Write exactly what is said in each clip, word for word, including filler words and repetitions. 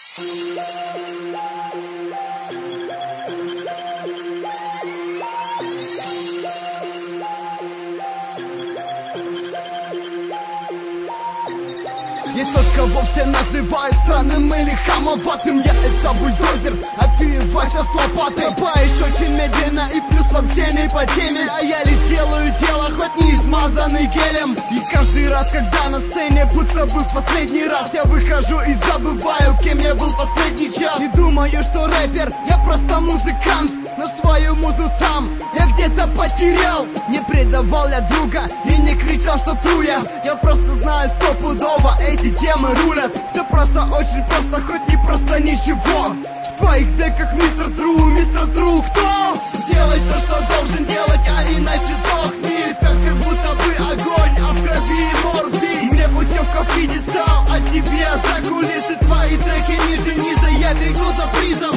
Есть тот, кого все называют странным или хамоватым. Я это бульдозер, а ты Вася с лопатой. Копаешь очень медленно и плюс вообще не по теме. А я лишь делаю дело, хоть не измазанный гелем. И каждый раз, когда на сцене, будто бы в последний раз, я выхожу и забываю, кем я был последний час. Не думаю, что рэпер, я просто музыкант. Но свою музу там я где-то потерял. Не предавал я друга и не кричал, что тру я. Я просто знаю стопудово, эти темы рулят. Все просто, очень просто, хоть не просто ничего. В твоих деках мистер Тру, мистер Тру, кто? Делай то, что должен делать, а иначе сдохни. Так как будто бы огонь, а в крови морфий. Мне путевка в пьедестал, а тебе за кулисы. Твои треки ниже низа, я бегу за призом.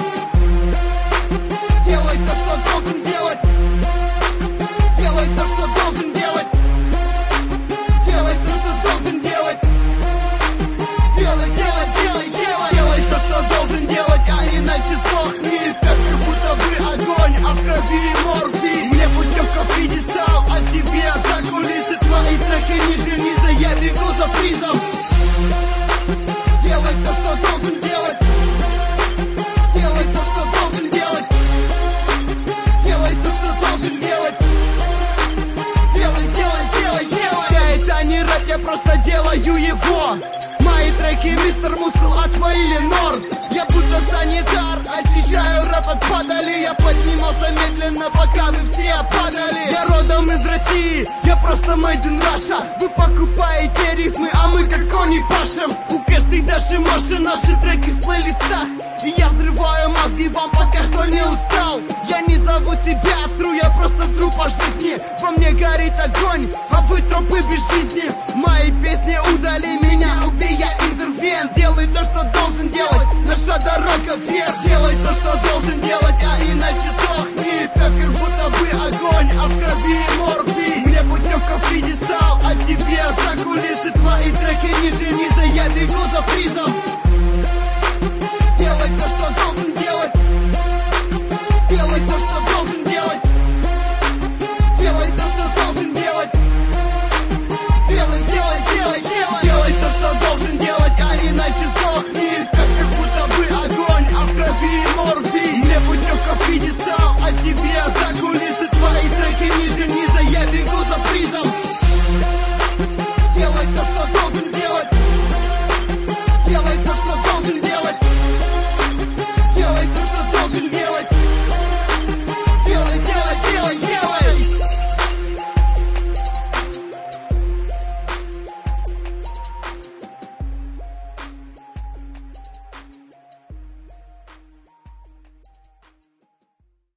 Делай то, что должен делать. Делай то, что должен делать. Делай то, что должен делать. Делай, делай, делай, делай. Делай то, что должен делать, а иначе сдохни. Так как будто бы огонь, а в крови морфий. Мне путевка в пьедестал, а тебе за кулисы. Твои треки ниже низа, я бегу за призом. Делай то, что должен делать. Делай то, что должен делать. Делай то, что должен делать. Делай, делай, делай, делай. Вся это не рэп, я просто делаю его. Мои треки мистер Мускул, а твои Ленор. Я будто санитар, очищаю рэп от падали. Я поднимался медленно, пока вы все падали. Я родом из России, я просто made in Russia. Вы покупаете рифмы, а мы как кони пашем. У каждой Даши Маши наши треки в плейлистах. И я взрываю мозги вам, пока что не устал. Я не зову себя Тру, я просто Тру по жизни. Во мне горит огонь, а вы тропы без жизни. Мои песни удали меня, убей, я интервент. Делай то, что должен делать, наша дорога вверх. Делай то, что должен делать, а иначе сдохни. Так как будто бы огонь, а в крови морфий. Мне путевка в пьедестал, а тебе за кулисы. Твои треки ниже низа, я бегу за призом.